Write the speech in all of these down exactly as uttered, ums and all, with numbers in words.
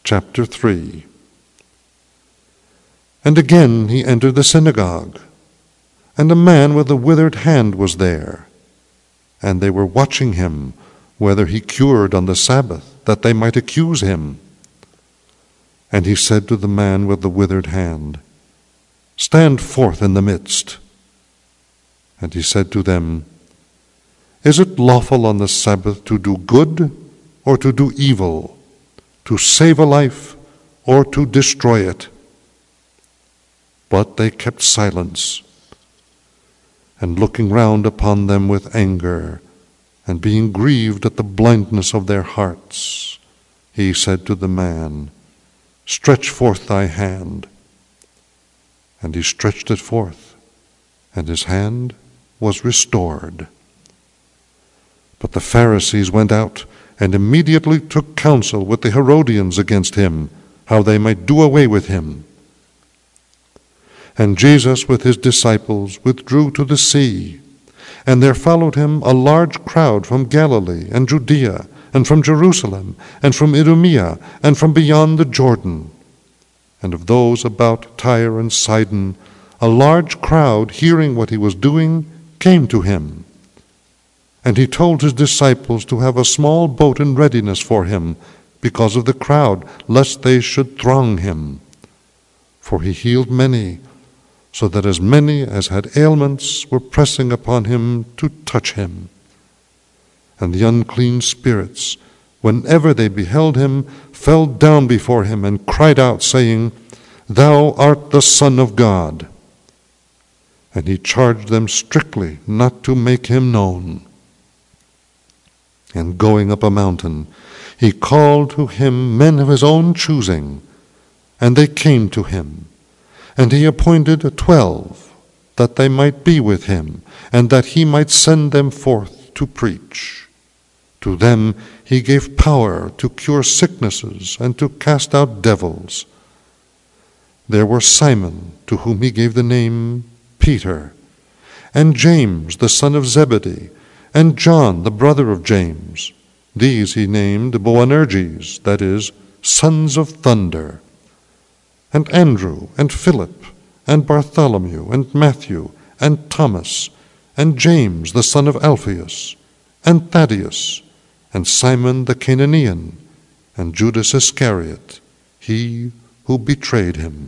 Chapter three. And again he entered the synagogue, and a man with a withered hand was there. And they were watching him, whether he cured on the Sabbath, that they might accuse him. And he said to the man with the withered hand, Stand forth in the midst. And he said to them, Is it lawful on the Sabbath to do good or to do evil, to save a life or to destroy it? But they kept silence. And looking round upon them with anger, and being grieved at the blindness of their hearts, he said to the man, Stretch forth thy hand. And he stretched it forth, and his hand was restored. But the Pharisees went out, and immediately took counsel with the Herodians against him, how they might do away with him. And Jesus with his disciples withdrew to the sea, and there followed him a large crowd from Galilee and Judea, and from Jerusalem, and from Idumea, and from beyond the Jordan. And of those about Tyre and Sidon, a large crowd, hearing what he was doing, came to him. And he told his disciples to have a small boat in readiness for him, because of the crowd, lest they should throng him. For he healed many, so that as many as had ailments were pressing upon him to touch him. And the unclean spirits, whenever they beheld him, fell down before him and cried out, saying, Thou art the Son of God. And he charged them strictly not to make him known. And going up a mountain, he called to him men of his own choosing, and they came to him. And he appointed twelve, that they might be with him, and that he might send them forth to preach. To them he gave power to cure sicknesses and to cast out devils. There were Simon, to whom he gave the name Peter, and James the son of Zebedee, and John the brother of James. These he named Boanerges, that is, sons of thunder. And Andrew, and Philip, and Bartholomew, and Matthew, and Thomas, and James the son of Alphaeus, and Thaddeus, and Simon the Cananean, and Judas Iscariot, he who betrayed him.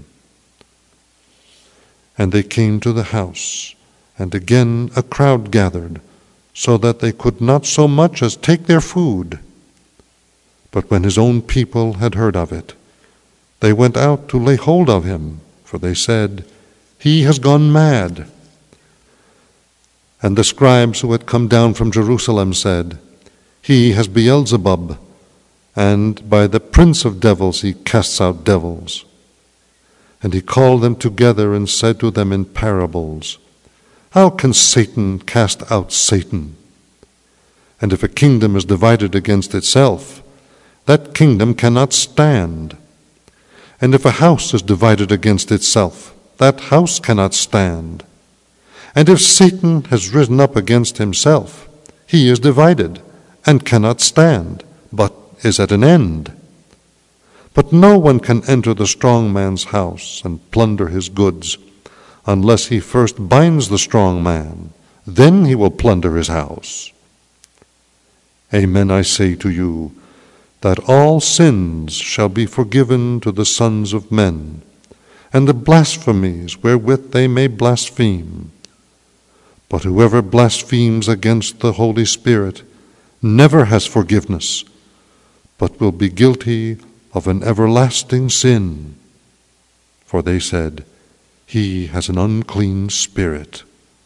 And they came to the house, and again a crowd gathered, so that they could not so much as take their food. But when his own people had heard of it, they went out to lay hold of him, for they said, He has gone mad. And the scribes who had come down from Jerusalem said, He has Beelzebub, and by the prince of devils he casts out devils. And he called them together and said to them in parables, How can Satan cast out Satan? And if a kingdom is divided against itself, that kingdom cannot stand. And if a house is divided against itself, that house cannot stand. And if Satan has risen up against himself, he is divided, and cannot stand, but is at an end. But no one can enter the strong man's house and plunder his goods, unless he first binds the strong man. Then he will plunder his house. Amen, I say to you, that all sins shall be forgiven to the sons of men, and the blasphemies wherewith they may blaspheme. But whoever blasphemes against the Holy Spirit never has forgiveness, but will be guilty of an everlasting sin. For they said, He has an unclean spirit.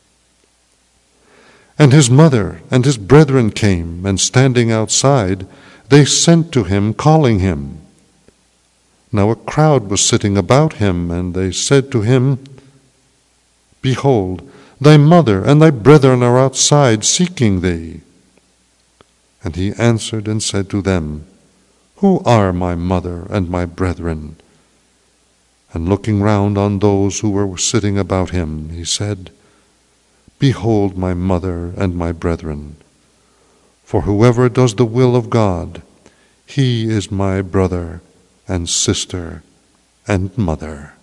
And his mother and his brethren came, and standing outside, they sent to him, calling him. Now a crowd was sitting about him, and they said to him, Behold, thy mother and thy brethren are outside seeking thee. And he answered and said to them, Who are my mother and my brethren? And looking round on those who were sitting about him, he said, Behold my mother and my brethren. For whoever does the will of God, he is my brother and sister and mother.